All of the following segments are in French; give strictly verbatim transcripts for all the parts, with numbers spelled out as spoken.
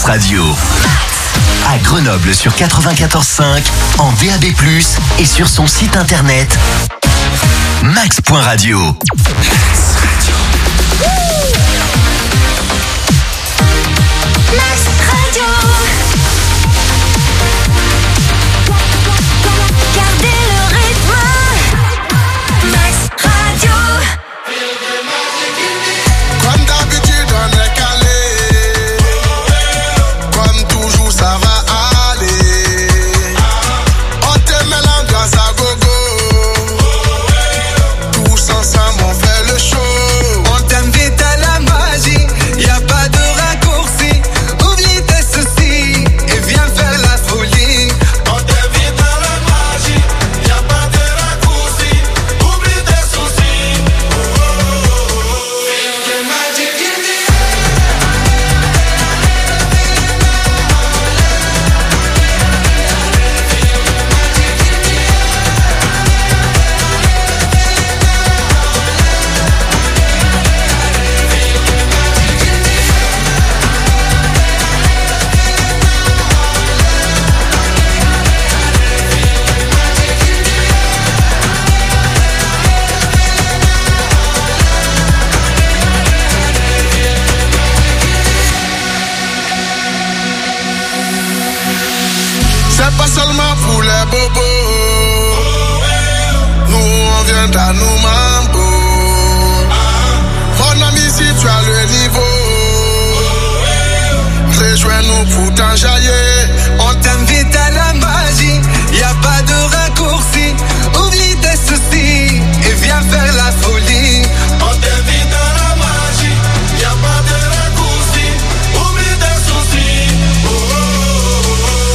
Radio. À Grenoble sur quatre-vingt-quatorze cinq, en D A B plus, et sur son site internet max point radio. Max Radio. Max Radio. Gardez le rythme. Max Radio. Comme d'habitude on est calé. Comme toujours ça va aller. On te met l'ambiance à gogo. Tous ensemble on fait le show. On t'invite à la magie. Y a pas de raccourci. Oublie tes soucis et viens faire la folie. On t'invite à la magie. Y a pas de raccourci. Oublie tes soucis. Oh, oh, oh, oh. The magic in the C'est pas seulement pour les bobos. Nous on vient à nous mambo. Mon ami si tu as le niveau, rejoins-nous pour t'enjailler. On t'invite à la magie. Y a pas de raccourci. Oublie tes soucis et viens faire la folie. On t'invite à la magie. Y a pas de raccourci. Oublie tes soucis. Oh, oh, oh, oh.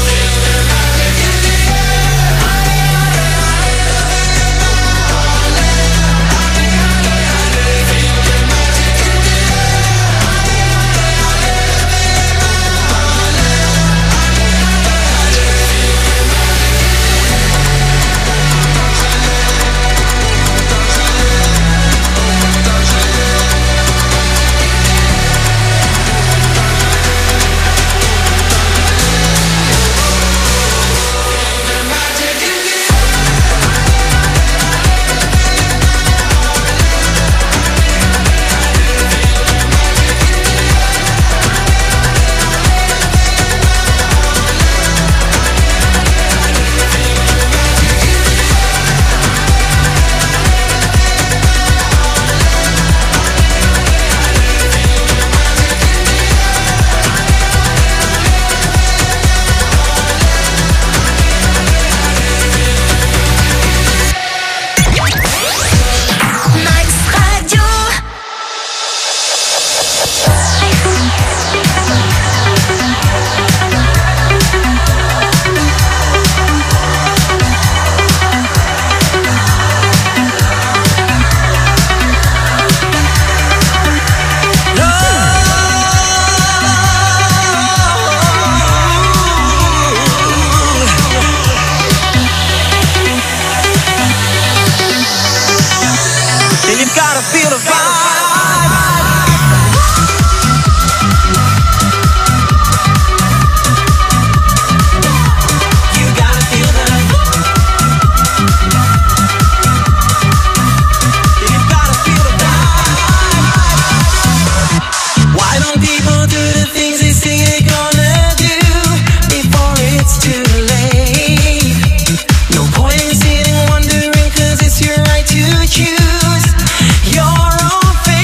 Max Radio. And you gotta feel the vibe. You gotta feel the You gotta feel the vibe. Why don't people do the things they say they're gonna do before it's too late? No point in sitting wondering, 'cause it's your right to choose your own fate.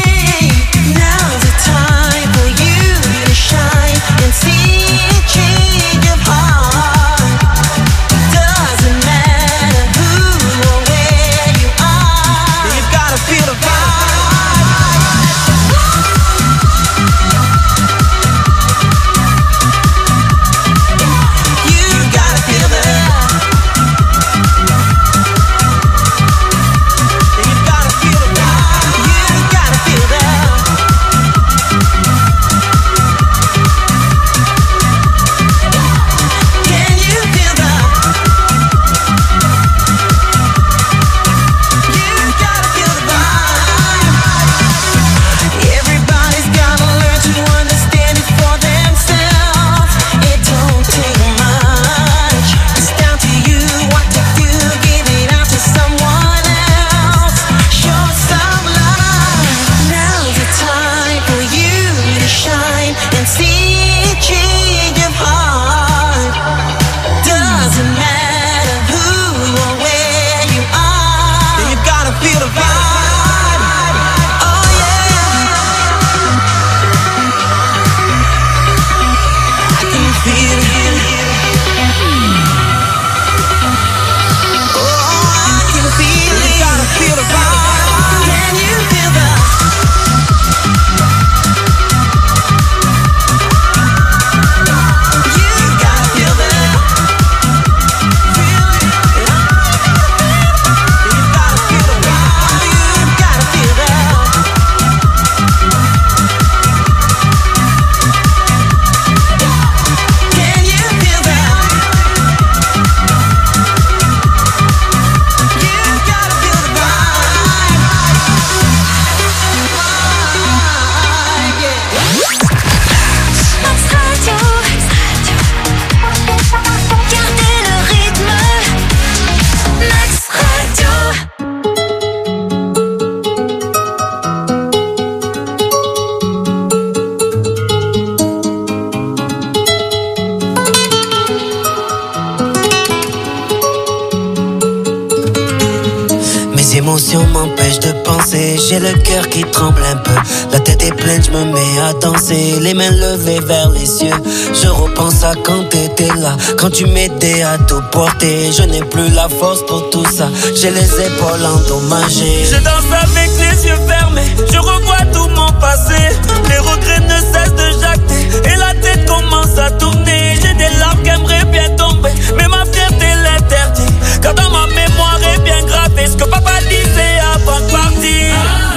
penser, j'ai le cœur qui tremble un peu. La tête est pleine, je me mets à danser, les mains levées vers les cieux. Je repense à quand t'étais là, quand tu m'aidais à tout porter. Je n'ai plus la force pour tout ça, j'ai les épaules endommagées. Je danse avec les yeux fermés, je revois tout mon passé. Les regrets ne cessent de jacter et la tête commence à tourner. J'ai des larmes qui aimeraient bien tomber, mais ma fierté l'interdit. Car dans ma mémoire est bien gravé ce que papa disait avant de partir.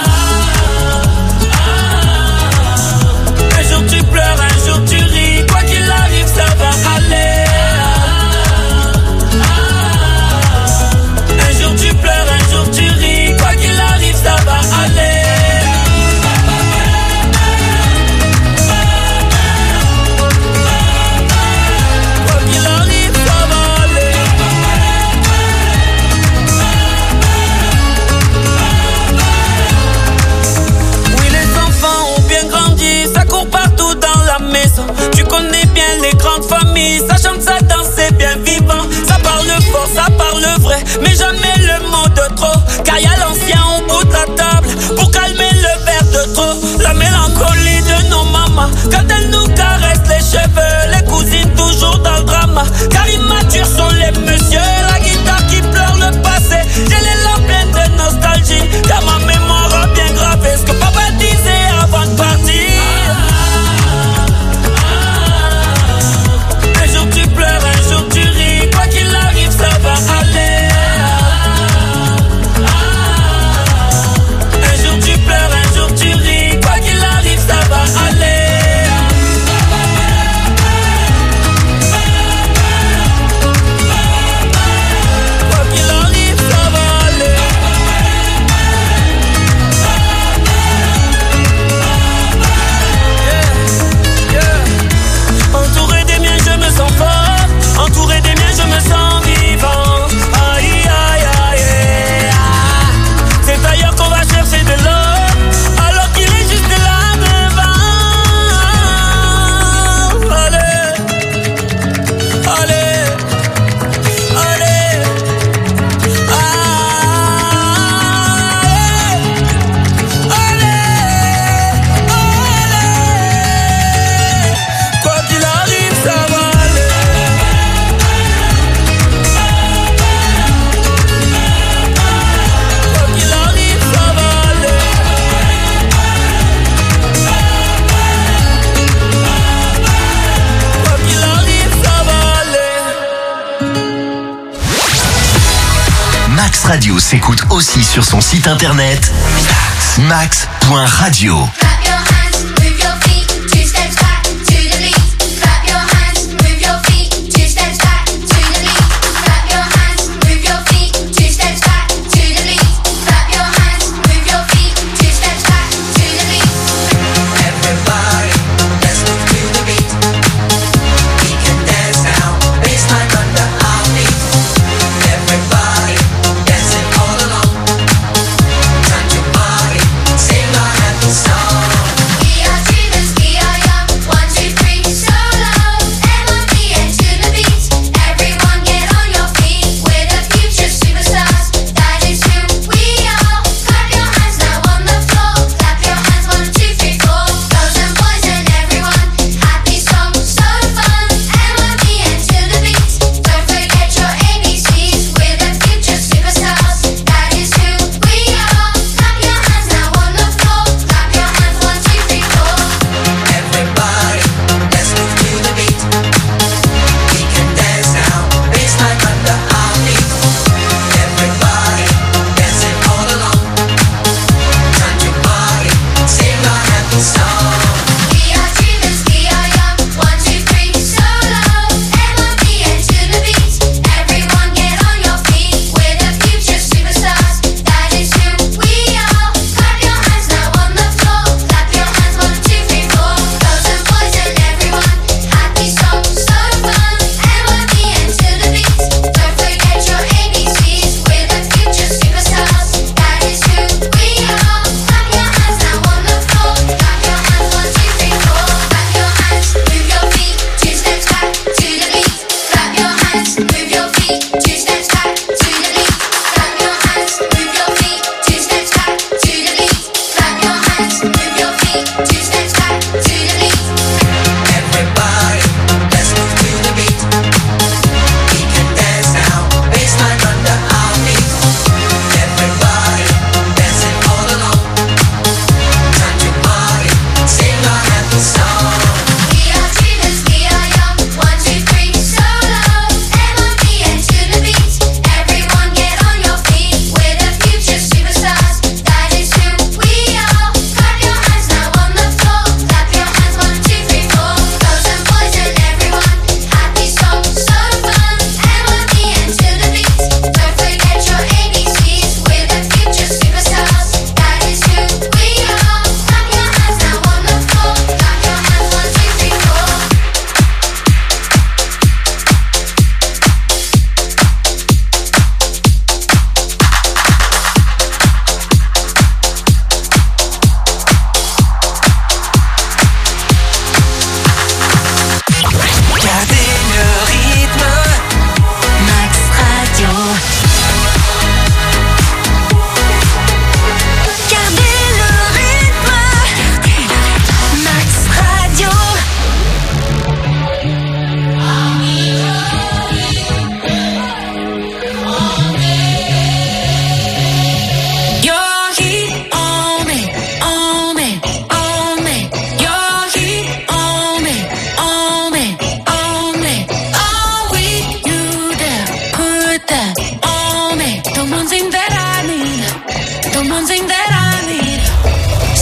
Un jour tu pleures, un jour tu ris, quoi qu'il arrive ça va aller. Un jour tu pleures, un jour tu ris, quoi qu'il arrive ça va aller. Tu connais bien les grandes familles, ça chante, ça danse, c'est bien vivant. Ça parle fort, ça parle vrai, mais jamais le mot de trop. Car y'a l'ancien au bout de la table pour calmer le verre de trop. La mélancolie de nos mamans quand elles nous caressent les cheveux. Les cousines toujours dans le drama, car immatures sont les messieurs. La guitare qui pleure le passé, j'ai les larmes pleines de nostalgie. Car ma mémoire a bien gravé ce que papa disait avant de partir. Un jour tu ris, quoi qu'il arrive ça va aller. Un jour tu pleures, un jour tu ris, quoi qu'il arrive ça va aller. Quoi qu'il arrive ça va aller. Yeah, yeah. Entouré des miens je me sens fort, entouré des miens, je me sens vivant. Aïe, aïe, aïe, aïe. C'est ailleurs qu'on va chercher de l'eau, alors qu'il est juste là devant. Allez, allez, allez, allez, allez, allez. Quoi qu'il arrive, ça va. Max Radio s'écoute aussi sur son site internet max point radio. Clap your hands, move your feet, two steps back to the beat. Clap your hands, move your feet, two steps back to the beat. Clap your hands, move your feet, two steps back to the beat. Clap your hands, move your feet, two steps back to the beat. Everybody, let's move to the beat. We can dance now, baseline under our feet. Everybody, dancing all along. Turn your body, sing our happy song.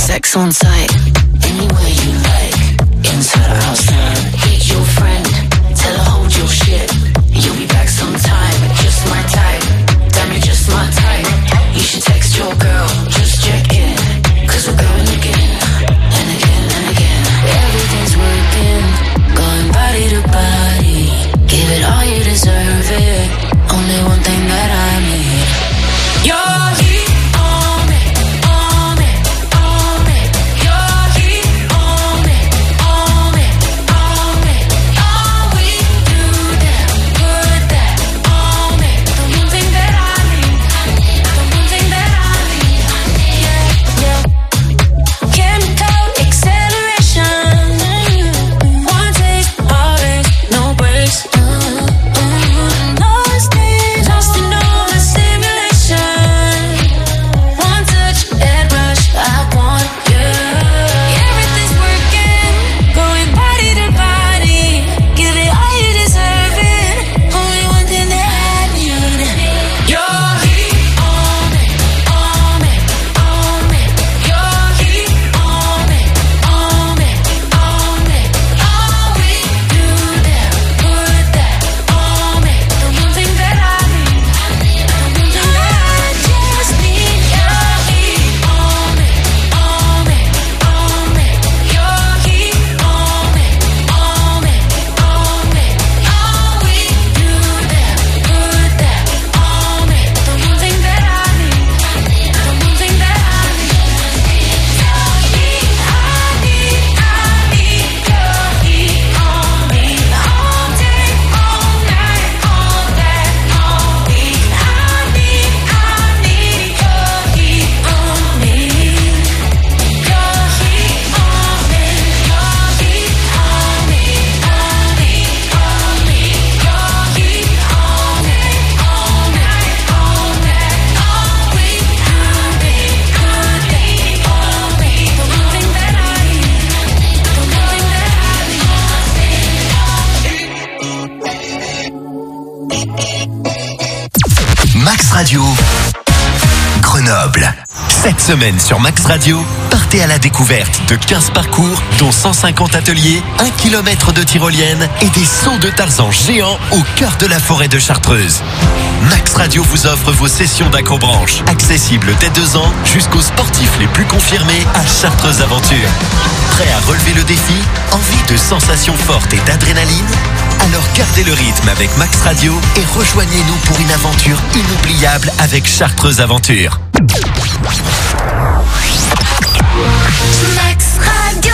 sex on site. Anywhere you like, inside or outside. Hit your friend, tell her hold your shit. You'll be back sometime, just my type. Damn, you're just my type. You should text your girl, just check in. Cause we're going again, and again, and again. Everything's working, going body to body. Give it all, you deserve it. Only one thing that I need. Your heat on me, on me, on me. Your heat on me, on me, on me. All we do that, put that on me. The one thing that I need, the one thing that I need. Yeah, yeah. Chemical acceleration. One taste, always, no breaks. Lost in, lost in all the simulation. One touch, head rush, I want you. Everything's working, going body to body. Give it all, you deserve it. Only one thing that I need. Your heat on me, on me, on me. Your heat on me, on me, on me. All we do that, put that on me. The one thing that I need, the one thing that I just need. Your heat on me, on me, on me. Your heat on me, on me, on me. All we do that, put that on me. The one thing that I need, the one thing that I need. Your heat, I need, I need your heat on me. All day, all night, all that, all week. I need, I need your heat on me. Your heat on me, your heat on me, on me, on me. Your heat on me, all night, all that, all week. I need, put that on me. The one thing that I need, the one thing that Max Radio, Grenoble. Cette semaine sur Max Radio, partez à la découverte de quinze parcours, dont cent cinquante ateliers, un kilomètre de tyrolienne et des sauts de Tarzan géants au cœur de la forêt de Chartreuse. Max Radio vous offre vos sessions d'acrobranche, accessibles dès deux ans jusqu'aux sportifs les plus confirmés à Chartreuse Aventure. Prêt à relever le défi? Envie de sensations fortes et d'adrénaline? Alors gardez le rythme avec Max Radio et rejoignez-nous pour une aventure inoubliable avec Chartreuse Aventure. Max Radio.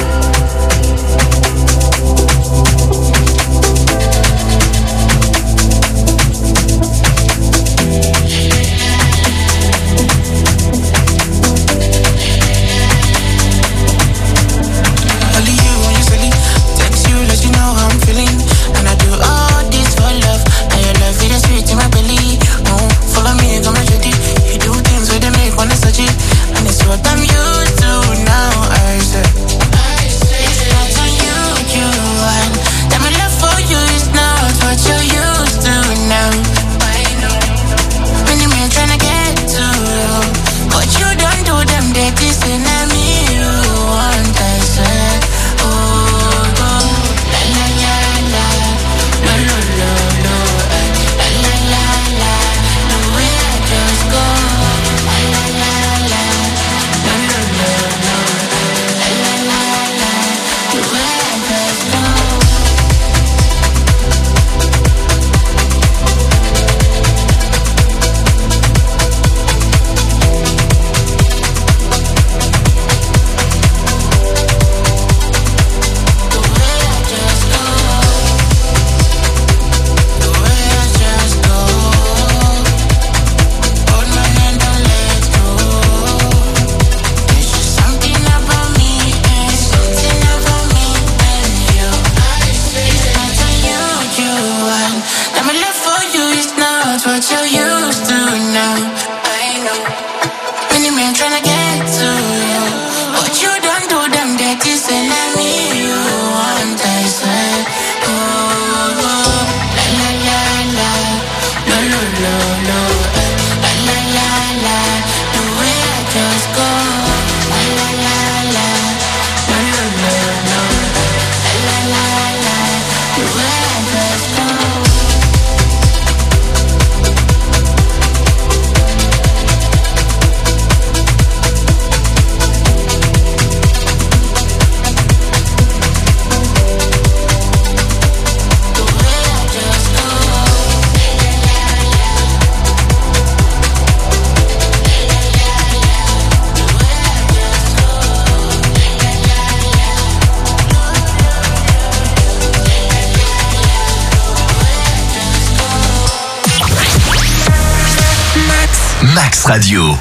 Only you usually text you, let you know how I'm feeling. And I do all this for love. And your love is sweet in my belly. Oh, follow me, come and shoot it. You do things where they make one such it. Max Radio.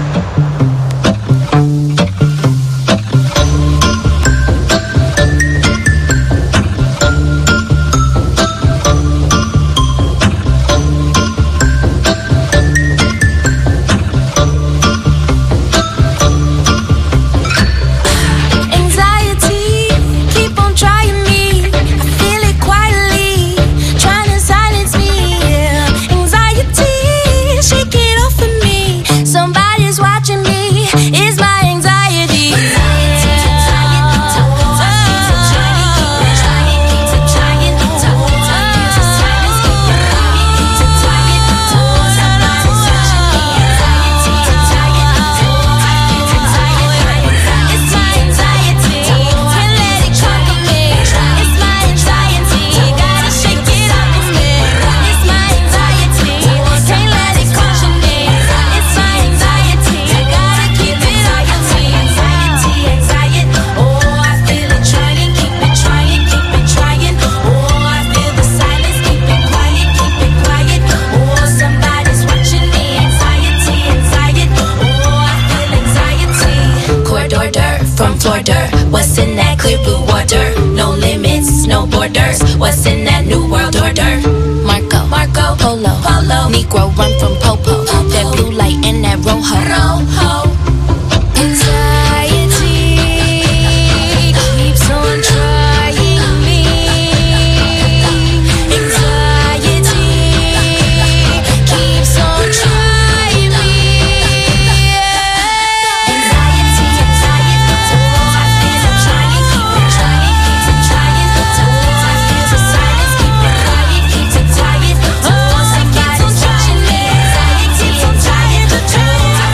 What's in that clear blue water? No limits, no borders. What's in that new world order? Marco, Marco, Polo, Polo. Negro run from Popo. Popo. That blue light and that rojo. Rojo. Anxiety keeps on trying me. Anxiety keeps on trying me. Anxiety, anxiety. Oh, I feel I'm trying, keep it trying, keep it trying. Oh, I feel the silence, keep it quiet, keep it quiet. Oh, somebody's watching me. Anxiety, anxiety. Oh, I feel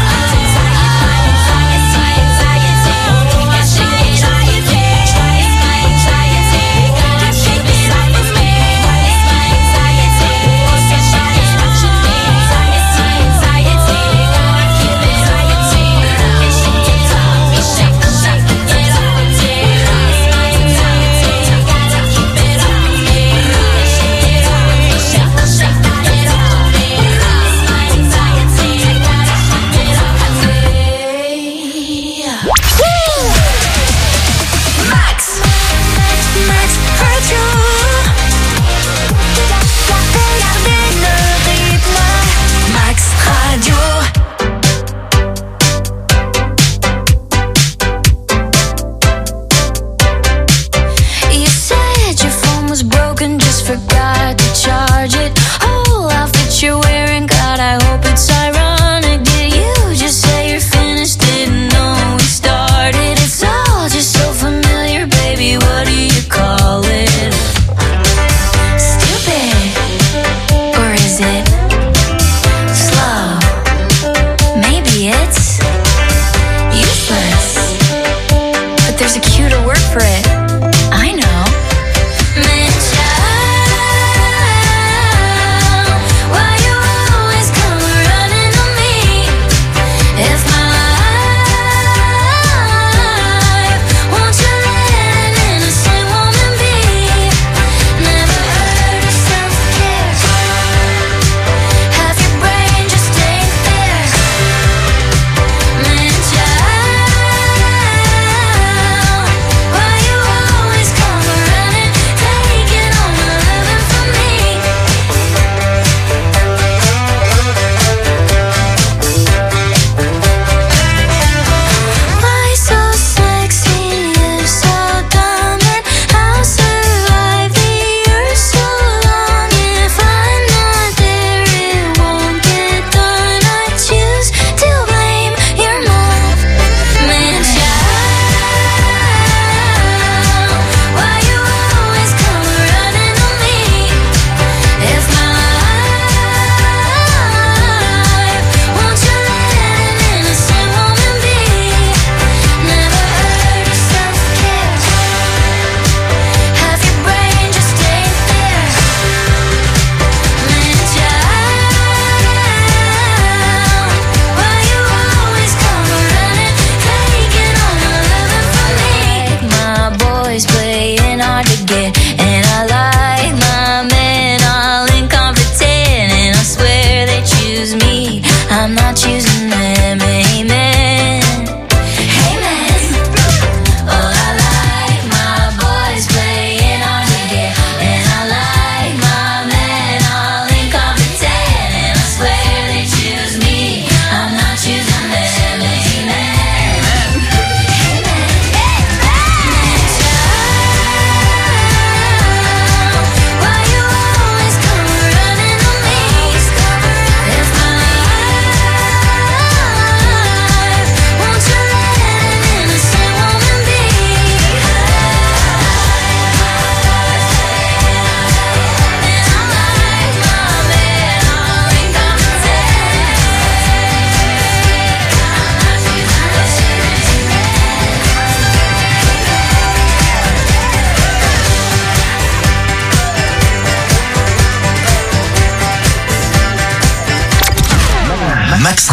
forgot to charge it. Oh, outfit you're wearing, God, I hope it's ironic. Did you just say you're finished? Didn't know we started.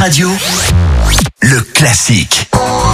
Radio, le classique.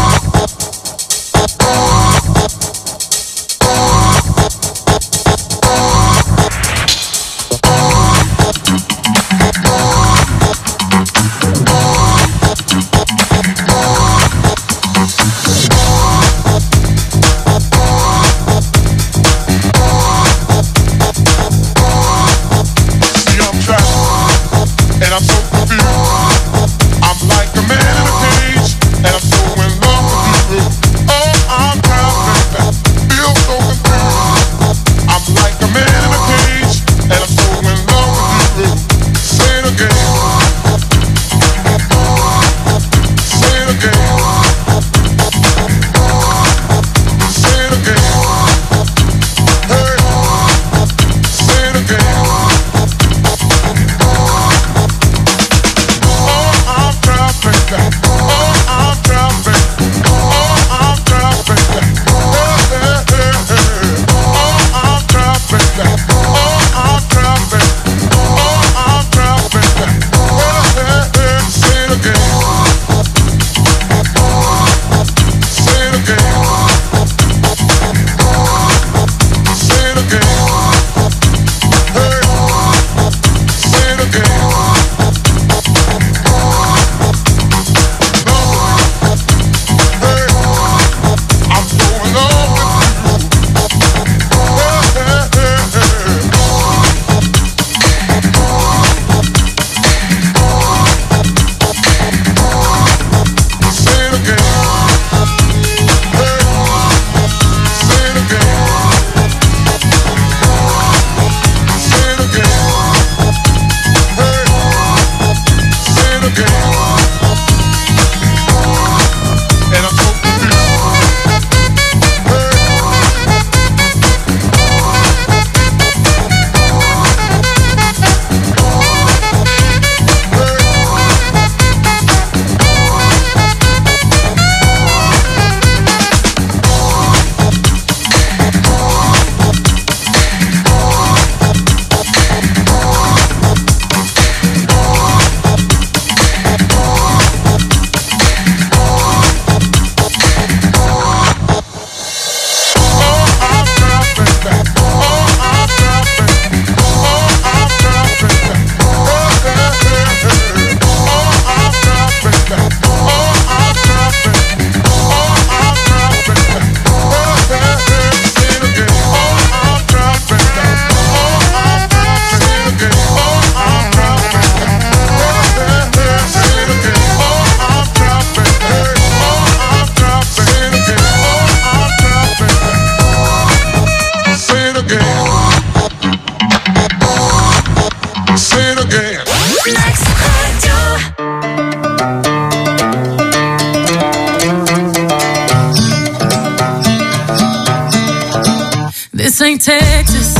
This ain't Texas,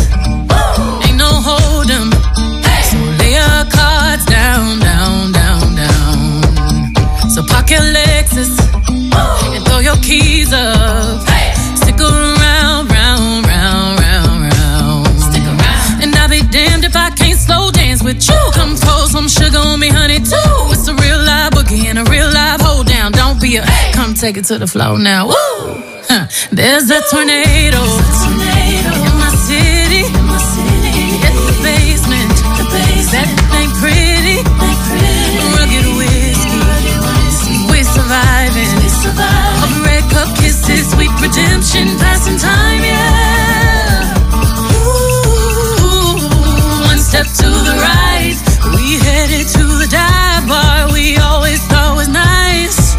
ain't no hold'em. So lay your cards down, down, down, down. So park your Lexus and throw your keys up. Stick around, round, round, round, round. Stick around. And I'll be damned if I can't slow dance with you. Come pour some sugar on me, honey, too. It's a real live boogie and a real live hold down. Don't be a come take it to the floor now. Woo! Huh. There's a tornado. In my city, in my city, at the basement, the basement. That ain't pretty, ain't pretty. Rugged whiskey, we're surviving. We survive. Of red cup kisses, sweet redemption, passing time, yeah. Ooh, one step to the right, we headed to the dive bar we always thought was nice.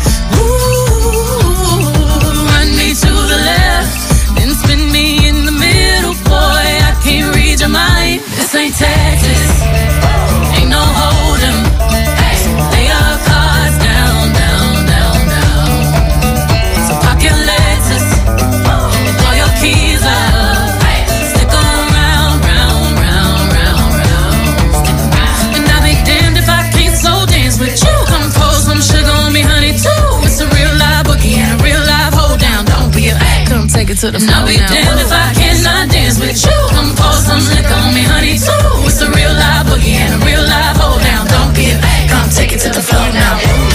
Ooh, run me to the left, then spin me in the middle, boy, I can't read your mind. This ain't Texas, ain't no hold'em. So lay your cards down, down, down, down. So park your Lexus and throw your keys up. Stick around, round, round, round, round. And I'll be damned if I can't slow dance with you. Come pour some sugar on me, honey, too. It's a real live boogie and a real live hold down. Don't be a come take it to the floor now. I'll be damned if I cannot dance with you. Come pour some liquor on me, honey, too. It's a real live boogie and a real live hold down. Don't be a come take it to the floor now.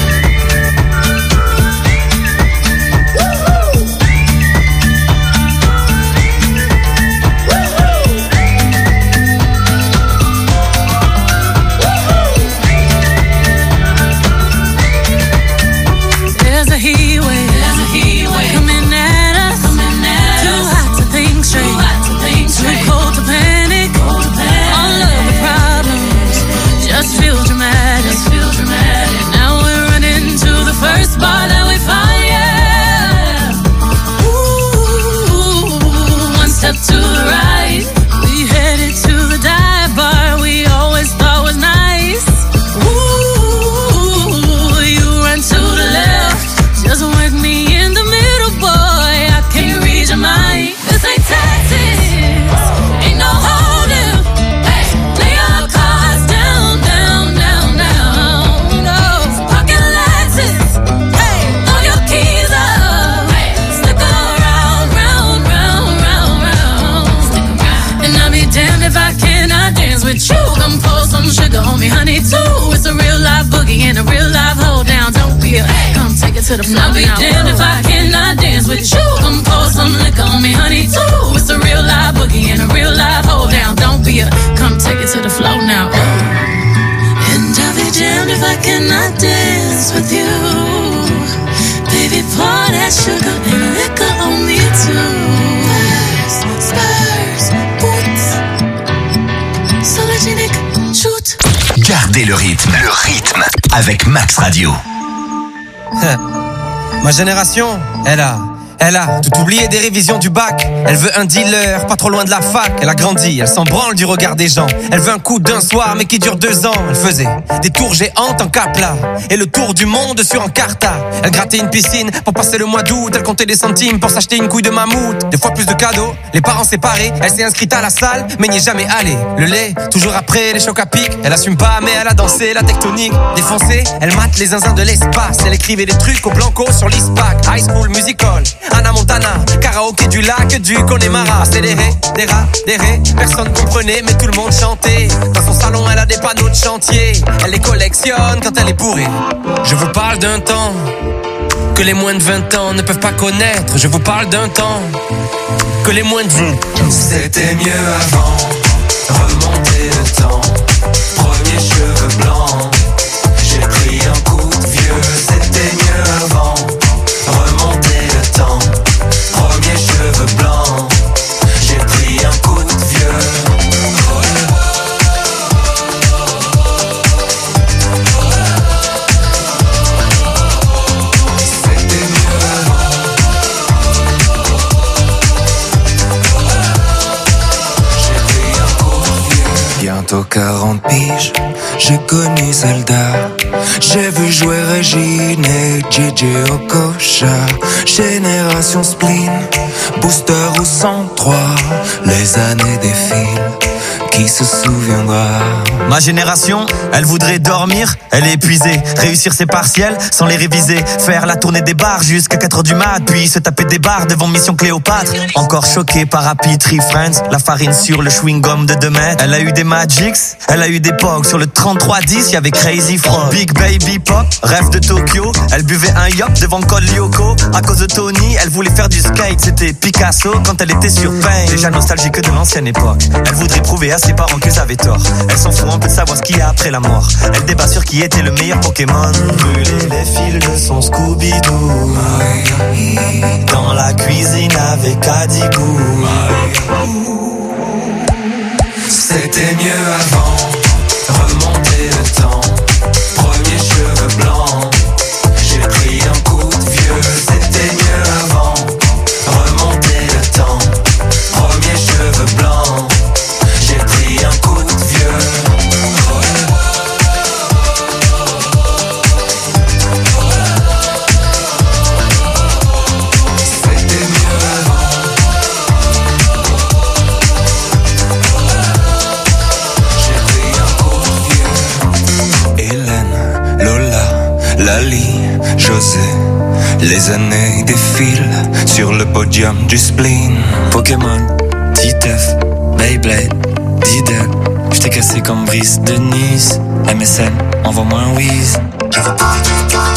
with you. Come pour some sugar on me, honey, too. It's a real life boogie and a real life hold down. Don't be a, come take it to the floor. I'll be damned if I cannot dance with you. Come pour some liquor on me, honey, too. It's a real life boogie and a real life hold down. Don't be a, come take it to the floor now. Oh. And I'll be damned if I cannot dance with you. Baby, pour that sugar and liquor on me too. Spurs, spurs, boots. Sologenic, shoot. Gardez le rythme, le rythme avec Max Radio. Ma génération, elle a, elle a tout oublié des révisions du bac. Elle veut un dealer, pas trop loin de la fac. Elle a grandi, elle s'en branle du regard des gens. Elle veut un coup d'un soir, mais qui dure deux ans. Elle faisait des tours géantes en capla et le tour du monde sur Encarta. Elle grattait une piscine pour passer le mois d'août. Elle comptait des centimes pour s'acheter une couille de mammouth. Des fois plus de cadeaux, les parents séparés. Elle s'est inscrite à la salle, mais n'y est jamais allée. Le lait, toujours après les chocs à pic. Elle assume pas, mais elle a dansé la tectonique. Défoncée, elle mate les zinzins de l'espace. Elle écrivait des trucs au blanco sur l'ISPAC. High School Musical, Anna Montana, karaoké du lac du Connemara. Accéléré, des rats, des rés, personne comprenait mais tout le monde chantait. Dans son salon elle a des panneaux de chantier. Elle les collectionne quand elle est bourrée. Je vous parle d'un temps que les moins de vingt ans ne peuvent pas connaître. Je vous parle d'un temps que les moins de vingt. C'était mieux avant, remonter le temps. Premier cheveux blancs, j'ai pris un coup de vieux. C'était mieux avant, remonter le temps. Premier cheveux blancs, j'ai pris un coup de vieux. Bientôt quarante piges, j'ai connu Zelda. J'ai vu jouer Régine et J J Okocha. Génération spleen, booster au cent trois. Les années défilent, qui se souviendra? Ma génération, elle voudrait dormir, elle est épuisée. Réussir ses partiels sans les réviser. Faire la tournée des bars jusqu'à quatre heures du mat. Puis se taper des bars devant Mission Cléopâtre. Encore choquée par Happy Tree Friends. La farine sur le chewing-gum de deux mètres. Elle a eu des Magics, elle a eu des Pogs. Sur le trente-trois dix, y'avait Crazy Frog. Big Baby Pop, rêve de Tokyo. Elle buvait un yop devant Col Lyoko. À cause de Tony, elle voulait faire du skate. C'était Picasso quand elle était sur Pain. Déjà nostalgique de l'ancienne époque. Elle voudrait prouver à ses parents qu'ils avaient tort. Elle s'en fout un peu de savoir ce qu'il y a après la mort. Elle débat sur qui était le meilleur Pokémon. Brûler les fils de son Scooby-Doo. Dans la cuisine avec Adibou. C'était mieux avant, remonter le temps. Premier cheveux blancs, j'ai pris un coup de vieux. C'était mieux avant, remonter le temps. Premier cheveux blancs, j'ai pris un coup de vieux. Lali, José, les années défilent sur le podium du spleen. Pokémon, Titeuf, Beyblade, Diddle. J't'ai cassé comme Brice de Nice. M S N, envoie-moi un whiz. Je veux pas de toi.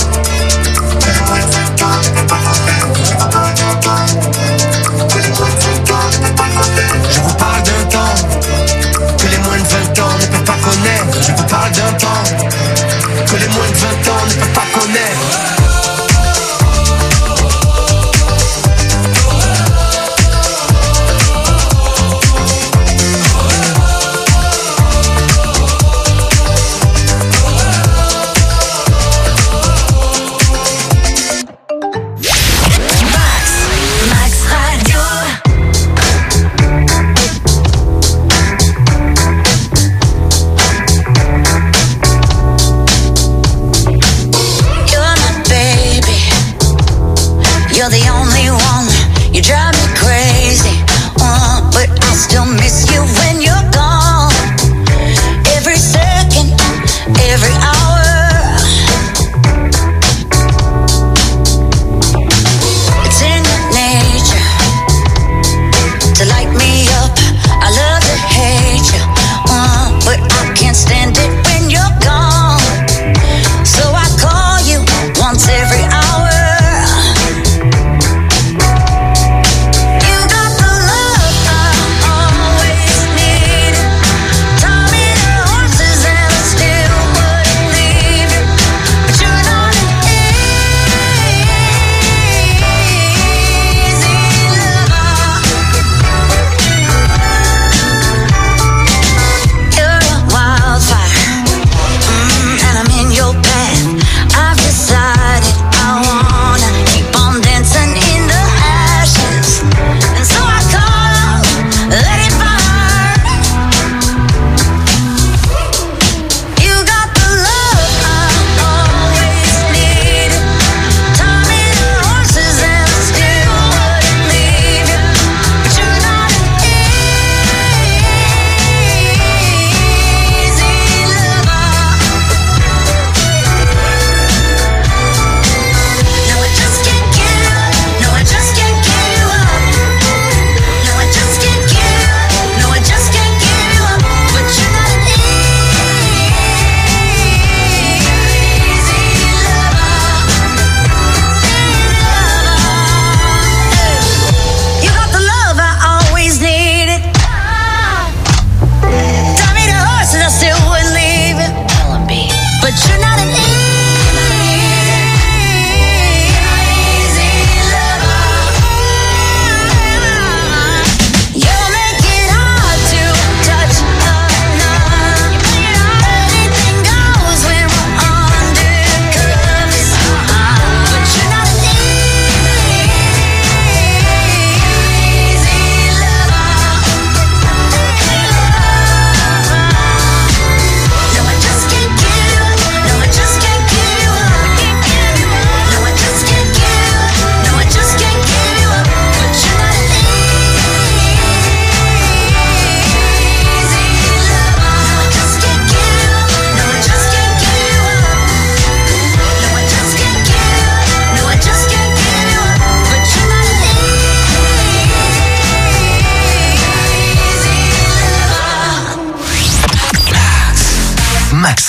Je vous parle d'un temps que les moins de vingt ans ne peuvent pas connaître. Je vous parle d'un temps que les moins de vingt ans ne peuvent pas connaître. You're the only one, you drive me crazy, uh, but I still miss you when you're gone. Every second, every hour. It's in your nature to light me up. I love to hate you, uh, but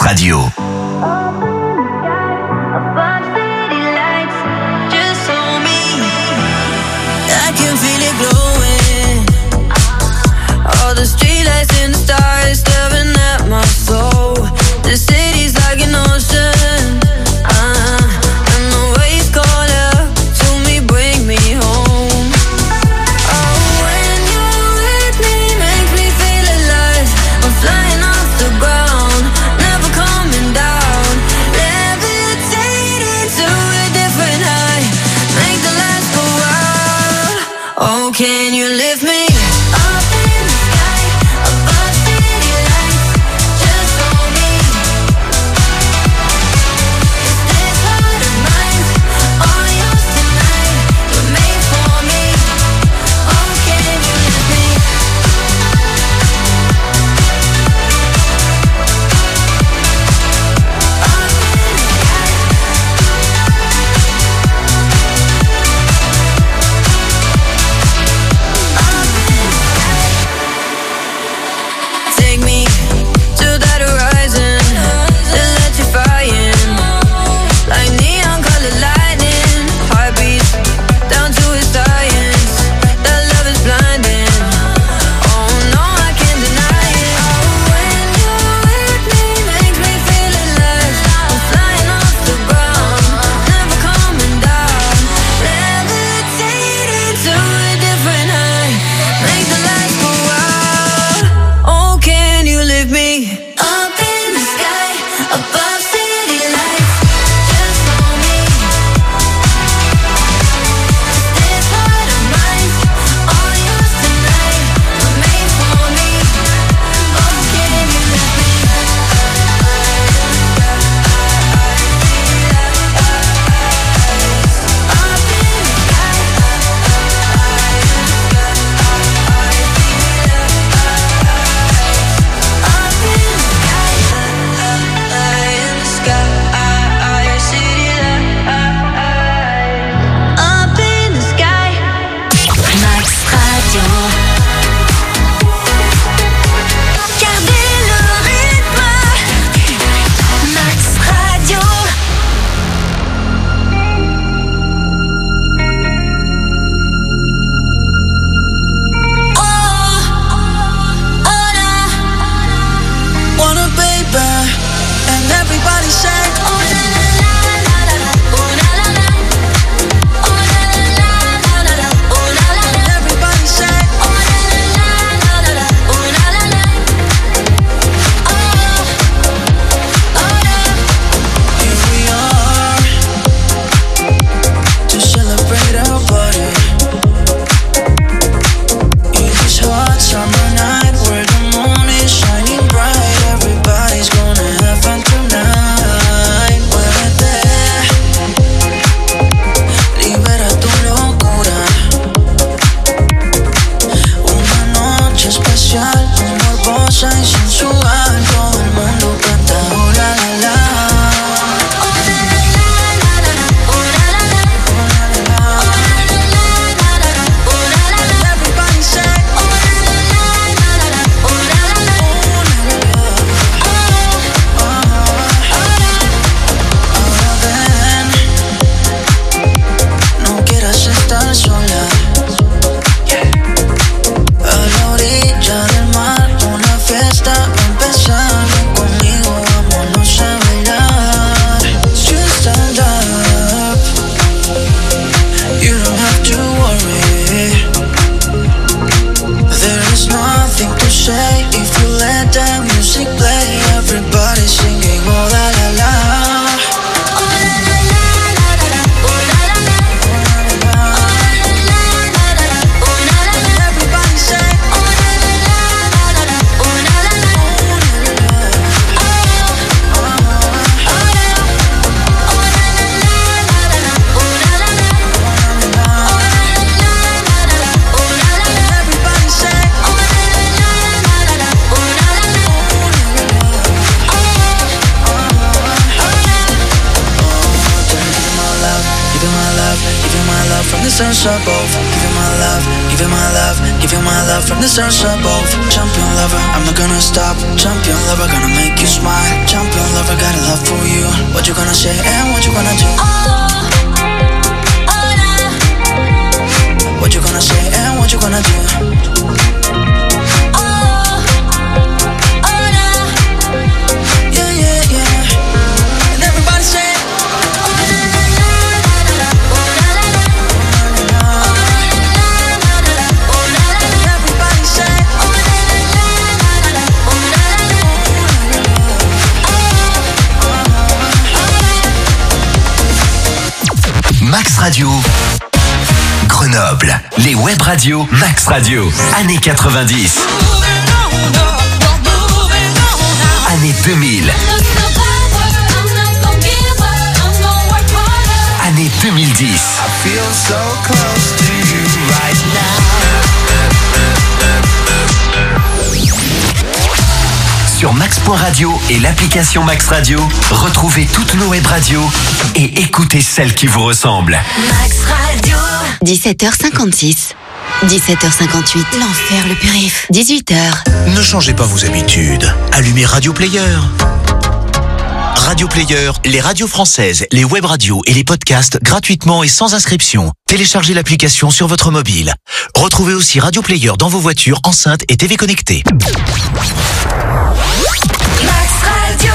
Radio. All the streetlights and the stars staring at my soul. The city's like an ocean, uh, and the waves call out to me, bring me home. Oh, when you're with me, makes me feel alive. I'm flying off the ground, never coming down. Levitating to a different high, make the lights go out. Oh, can you lift me? Up stars above. Give you my love, give you my love, give you my love from the stars above. Champion lover, I'm not gonna stop. Champion lover, gonna make you smile. Champion lover, got a love for you. What you gonna say and what you gonna do? Oh, oh, nah. What you gonna say and what you gonna do? Oh, oh, nah. Yeah, yeah, yeah. And everybody say, Max Radio. Grenoble. Les web radios Max Radio. Années quatre-vingt-dix. Années deux mille. Années deux mille dix. Sur max point radio et l'application Max Radio, retrouvez toutes nos web radios et écoutez celles qui vous ressemblent. Max Radio. dix-sept heures cinquante-six. dix-sept heures cinquante-huit. L'enfer, le périph. dix-huit heures. Ne changez pas vos habitudes. Allumez Radio Player. Radio Player, les radios françaises, les web radios et les podcasts gratuitement et sans inscription. Téléchargez l'application sur votre mobile. Retrouvez aussi Radio Player dans vos voitures, enceintes et T V connectées. Max Radio.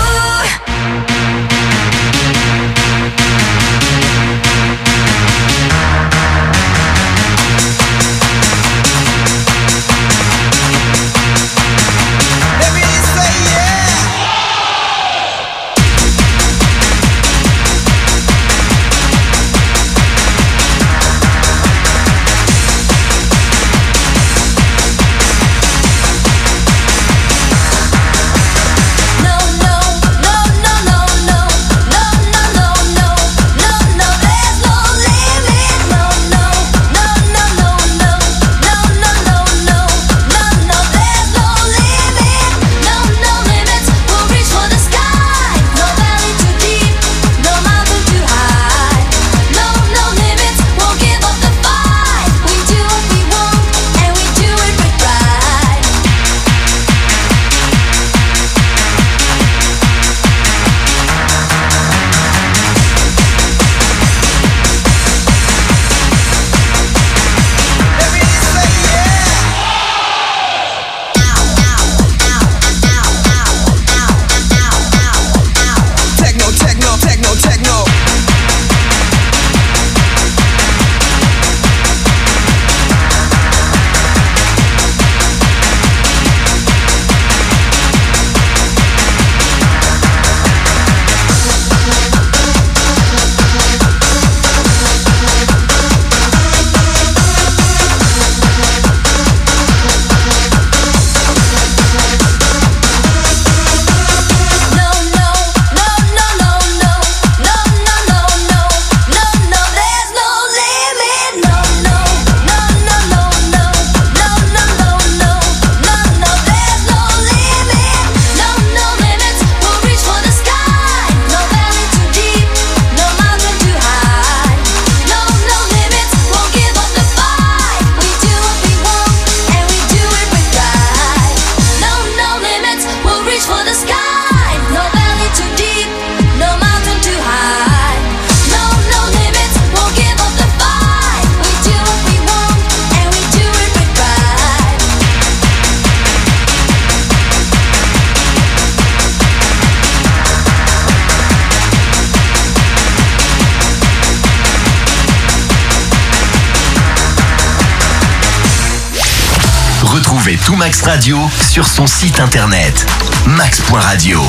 Retrouvez tout Max Radio sur son site internet max point radio.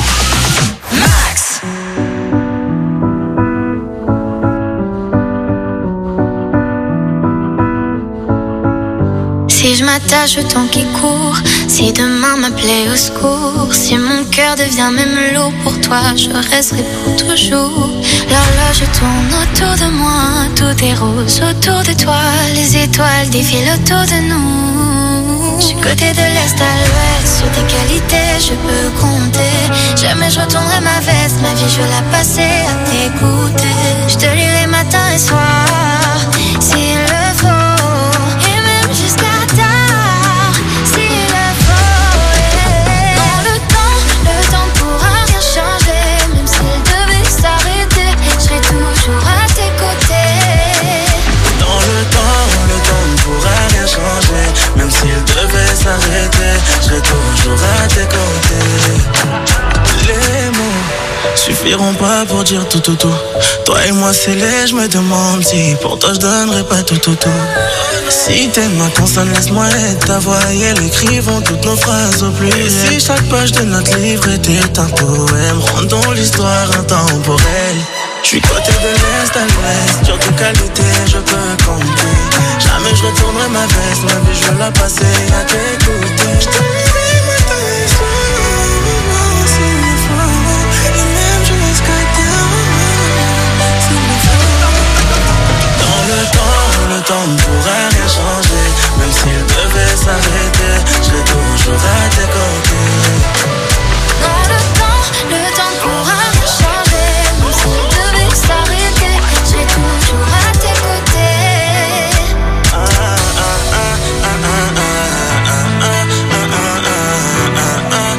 Max. Si je m'attache au temps qui court, si demain m'appelait au secours, si mon cœur devient même lourd pour toi, je resterai pour toujours. L'horloge tourne autour de moi, tout est rose autour de toi, les étoiles défilent autour de nous. Je suis côté de l'est à l'ouest, sur tes qualités je peux compter. Jamais je retournerai ma veste, ma vie je vais la passer à t'écouter. Je te lirai matin et soir, s'il le faut. partiront pas pour dire tout tout tout. Toi et moi c'est laid, je me demande si pour toi je donnerais pas tout tout tout. Si t'aimes ma consonne, laisse-moi être ta voix et elle écrivons toutes nos phrases au plus. Et si chaque page de notre livre était un poème, rendons l'histoire intemporelle. J'suis côté de l'Est à l'Ouest, sur tes qualités je peux compter. Jamais je retournerai ma veste, ma vie je veux la passer à t'écouter. J't'aimerai matin et soir, s'il le faut, et même jusqu'à terre, s'il le faut. Dans le temps, le temps ne pourra rien changer. Même s'il devait s'arrêter, je serai toujours à tes côtés. Dans le temps, le temps ne pourra rien changer. Même s'il devait s'arrêter, je serai toujours à tes côtés. Ah, ah, ah, ah, ah, ah, ah, ah, ah, ah, ah.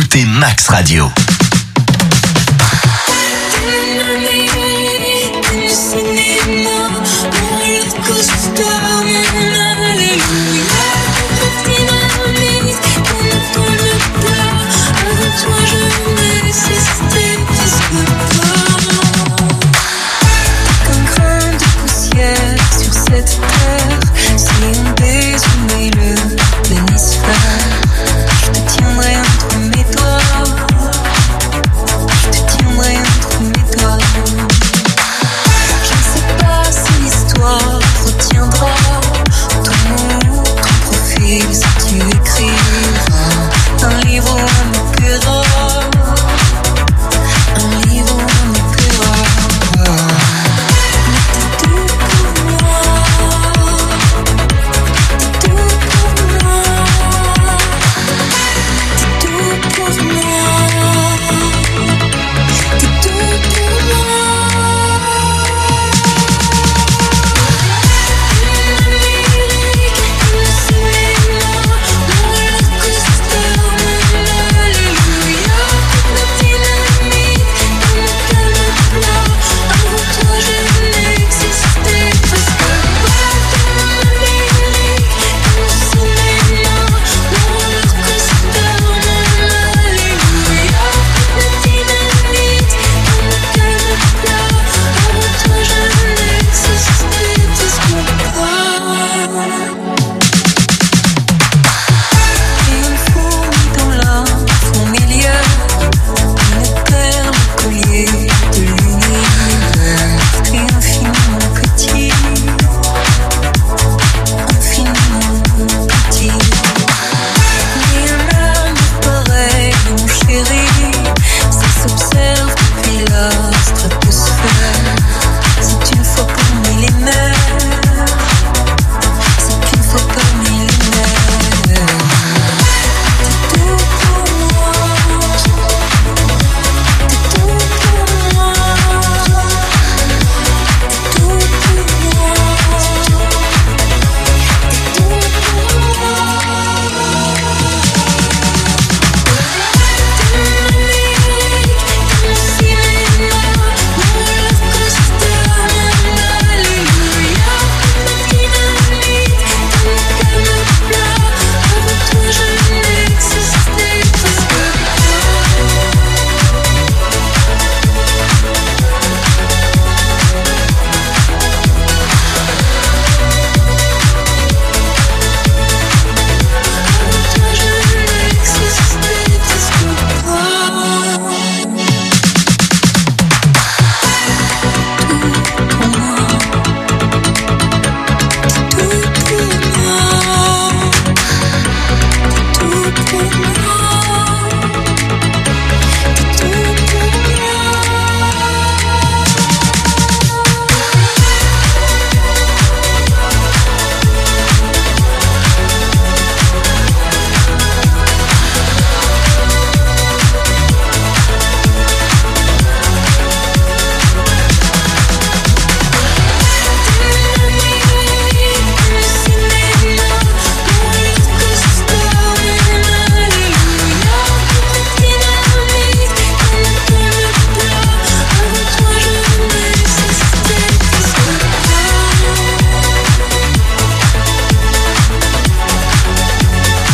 écoutez Max Radio.